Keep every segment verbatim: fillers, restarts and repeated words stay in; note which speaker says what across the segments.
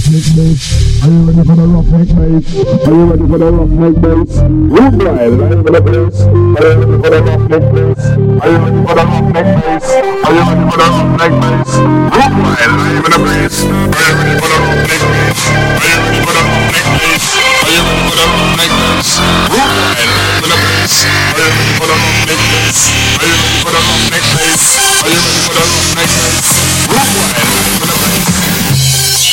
Speaker 1: roughneck bass? Are you ready for the roughneck bass? Are you ready for the roughneck bass? Rude boy, are you ready for the bass? Are you ready for the roughneck bass? Are you ready for the roughneck bass? Are you ready for the roughneck bass? Rude boy, are you ready for the bass? Are you ready for the roughneck bass? Are you ready for the roughneck bass? Are you ready for the roughneck bass? Rude boy, are you ready for the bass? Are you ready for the roughneck bass? Are you ready for the roughneck bass? Are you ready for the roughneck bass? Rude boy, are you ready for the bass?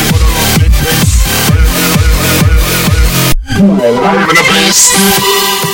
Speaker 2: I'm in a place.